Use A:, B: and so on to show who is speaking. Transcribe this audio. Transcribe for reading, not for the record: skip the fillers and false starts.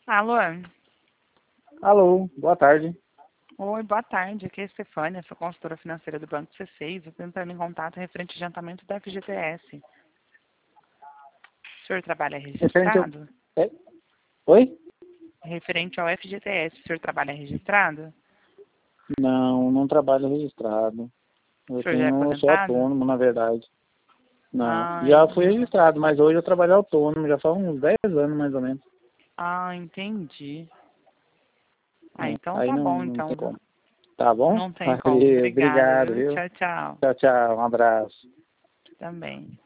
A: Alô?
B: Alô, boa tarde.
A: Oi, boa tarde. Aqui é a Stefânia, sou consultora financeira do Banco C6. Estou entrando em contato referente ao adiantamento da FGTS. O senhor trabalha
B: Referente ao...
A: registrado?
B: É? Oi?
A: Referente ao FGTS, o senhor trabalha registrado?
B: Não, não trabalho registrado.
A: O senhor já é
B: Eu sou
A: aposentado?
B: autônomo, na verdade. Não.
A: Ah,
B: Já fui registrado, mas hoje eu trabalho autônomo, já faz uns 10 anos mais ou menos.
A: entendi.
B: É,
A: Então
B: aí
A: tá bom,
B: não
A: então,
B: tem
A: viu?
B: como. Tá bom?
A: Não tem como.
B: Valeu,
A: Obrigada,
B: obrigado,
A: viu?
B: viu?
A: Tchau, tchau.
B: Tchau, tchau, um abraço.
A: Também.